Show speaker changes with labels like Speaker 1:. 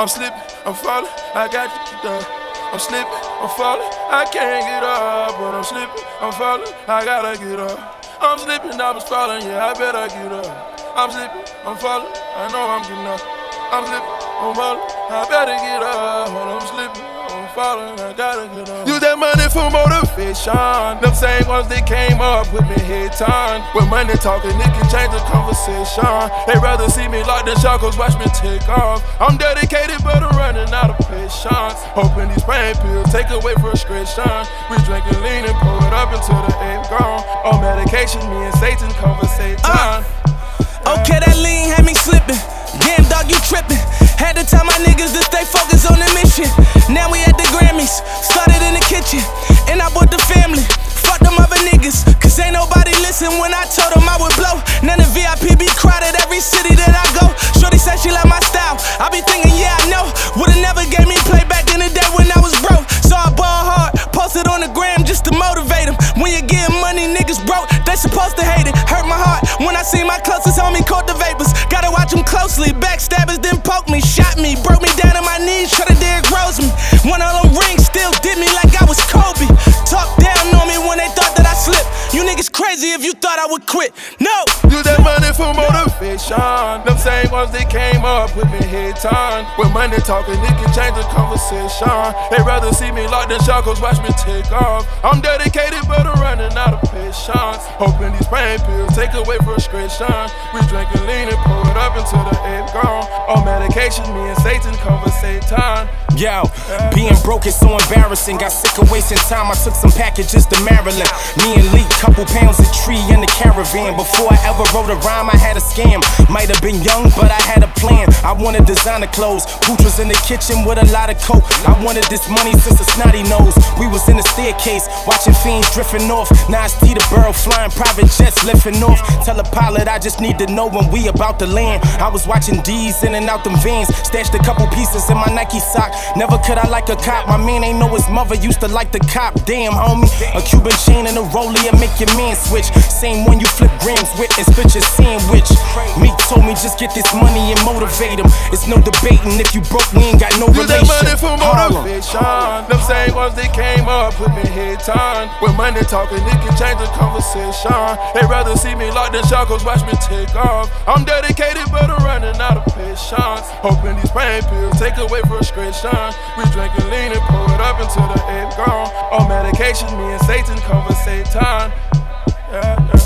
Speaker 1: I'm slipping, I'm falling, I got you up. I'm slipping, I'm falling, I can't get up. But I'm slipping, I'm falling, I gotta get up. I'm slipping, I was falling, yeah, I better get up. I'm slipping, I'm falling, I know I'm getting up. I'm slipping, I'm falling, I better get up. But I'm slipping, I'm falling, I gotta get up. Use that money for motivation. Them same ones that came up with me head time. When money talking, it can change the conversation. They rather see me locked in shackles, watch me take off. I'm dedicated, but I'm running out of patience. Hoping these pain pills take away frustration. We drinking lean and pour it up until the aim gone. On medication, me and Satan conversate time.
Speaker 2: Okay, that lean had me slipping. Damn, dog, you tripping. Had to tell my niggas to stay focused on the mission. Now we at the Grammys, started in the kitchen, and I brought the family. Fuck them other niggas, cause ain't nobody listen when I told them I would blow. None of VIP be crowded every city that I go. Shorty said she like my style. I be thinking, yeah, I know. Would've never gave me play back in the day when I was broke. So I ball hard, posted on the gram just to motivate them. When you're getting money, niggas broke, they supposed to hate it. Hurt my heart when I see my closest homie caught the vapors. Gotta watch them closely. Backstabbers didn't poke me, shot me, broke me down on my knees, try to Derrick Rose me. One of them rings still did me like I was Kobe. Talk down on me when they thought that I slipped. You niggas crazy if you thought I would quit. No!
Speaker 1: Use that money for motivation. Them same ones that came up with me head time. When money talking, it can change the conversation. They rather see me locked in shackles, watch me take off. I'm dedicated, but I'm running out of patience. Hoping these pain pills take away frustration. We drinking lean and pour it up until the aim gone. On medication, me and Satan conversate time.
Speaker 3: Yo, being broke is so embarrassing. Got sick of wasting time, I took some packages to Maryland. Me and Lee, couple pounds of tree in the caravan. Before I ever wrote a rhyme, I had a scam. Might have been young, but I had a plan. I wanted designer clothes. Pooch was in the kitchen with a lot of coke. I wanted this money since a snotty nose. We was in the staircase, watching fiends drifting off. Now it's T the Burrow, flying private jets lifting off. Tell a pilot I just need to know when we about to land. I was watching D's in and out them vans. Stashed a couple pieces in my Nike sock. Never could I like a cop. My man ain't know his mother used to like the cop. Damn, homie. A Cuban chain and a rollie and make your man switch. Same one you flip grams with and split your sandwich. Meek told me just get this money and motivate him. It's no debating. If you broke, we ain't got no relation.
Speaker 1: Use that money for motivation. Them same ones that came up with me head time. When money talking, it can change the conversation. They rather see me locked in shackles, watch me take off. I'm dedicated, but I'm running out of patience. Hoping these pain pills take away frustration. We drinking lean and pour it up until the aim gone. On medication, me and Satan conversate time. Yeah.